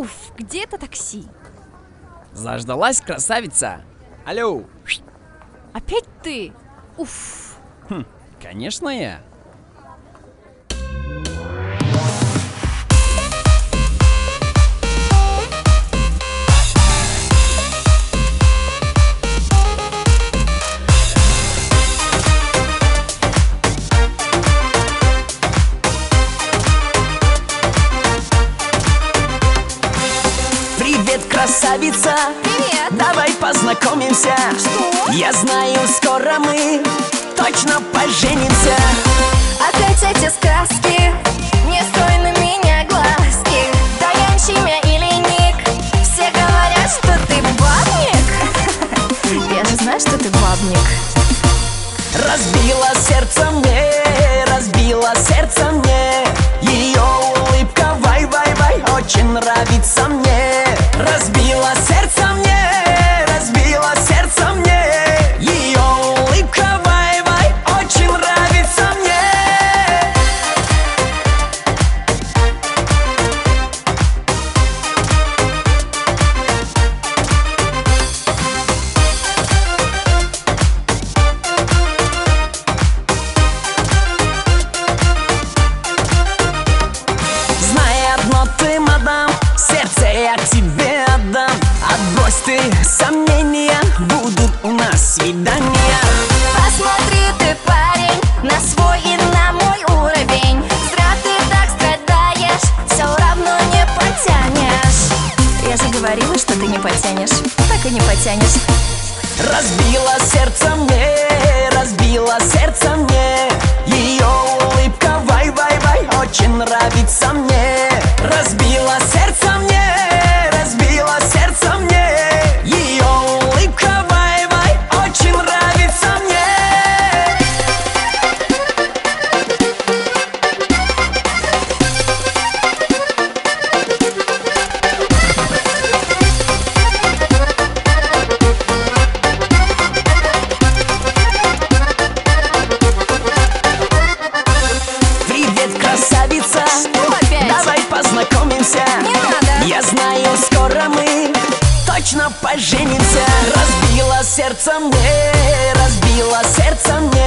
Уф, где это такси? Заждалась, красавица? Алло. Опять ты? Уф. Конечно я. Привет, красавица! Привет! Давай познакомимся. Что? Я знаю, скоро мы точно поженимся. Опять эти сказки, не строй на меня глазки. Таянщи меня или ник, все говорят, что ты бабник. Я же знаю, что ты бабник. Разбила сердце мне ее улыбка, вай-вай-вай, очень нравится мне. Разбила сердце мне ее улыбка, вай-вай, очень нравится мне. Знай одно ты, мадам, сердце я тебе отдам. Отбрось ты сомнения, будут у нас свидания. Посмотри ты, парень, на свой и на мой уровень. Зря ты так страдаешь, все равно не потянешь. Я же говорила, что ты не потянешь, так и не потянешь. Разбила сердце мне ее улыбка, вай-вай-вай, очень нравится мне. Разбила сердце мне ее улыбка, вай-вай, очень нравится мне. Привет, красавица! Что опять? Давай познакомимся. Не надо. Я знаю, скоро мы точно поженимся. Разбила сердце мне